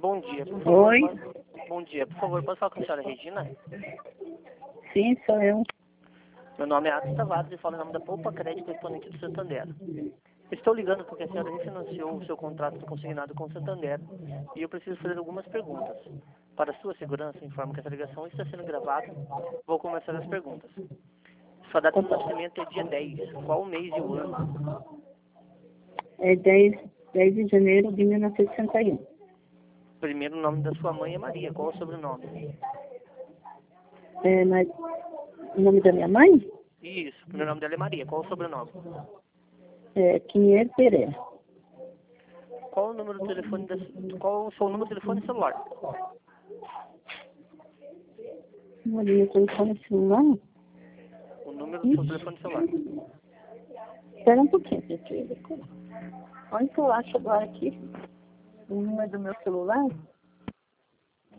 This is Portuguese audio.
Bom dia, por favor. Oi? Bom dia, por favor, posso falar com a senhora Regina? Sim, sou eu. Meu nome é Atos Tavares e falo em nome da Poupa Crédito Exponente do Santander. Estou ligando porque a senhora refinanciou o seu contrato consignado com o Santander e eu preciso fazer algumas perguntas. Para sua segurança, informo que essa ligação está sendo gravada. Vou começar as perguntas. Sua data de nascimento é dia 10. Qual o mês e o ano? É 10 de janeiro de 1961. Primeiro nome da sua mãe é Maria. Qual o sobrenome? Mas o nome da minha mãe Isso, o primeiro nome dela é Maria. Qual o sobrenome? é Quinier Pereira. Qual o número do telefone qual o seu número de telefone e celular? Meu telefone celular? O número do seu telefone e celular. Espera um pouquinho, gente. Onde que eu acho agora aqui? O número do meu celular?